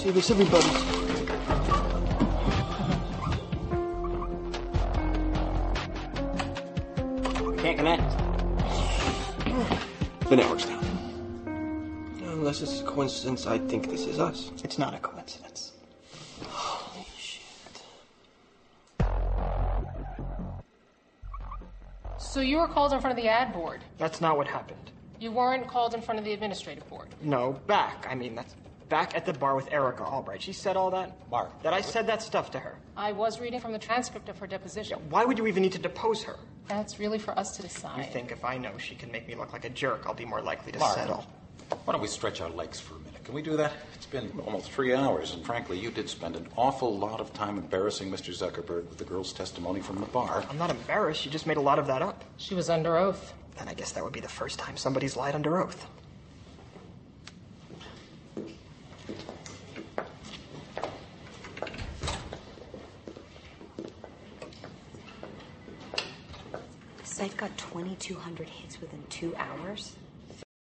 Save us, everybody. Can't connect. The network's down. Unless it's a coincidence, I think this is us. It's not a coincidence. Holy shit. So you were called in front of the ad board. That's not what happened. You weren't called in front of the administrative board. No, that's back at the bar with Erica Albright. She said all that? Mark. That I said that stuff to her. I was reading from the transcript of her deposition. Why would you even need to depose her? That's really for us to decide. You think if I know she can make me look like a jerk, I'll be more likely to Mark. settle. Why don't we stretch our legs for a minute? Can we do that? It's been almost 3 hours, and frankly, you did spend an awful lot of time embarrassing Mr. Zuckerberg with the girl's testimony from the bar. I'm not embarrassed. You just made a lot of that up. She was under oath. Then I guess that would be the first time somebody's lied under oath. The site got 2,200 hits within 2 hours.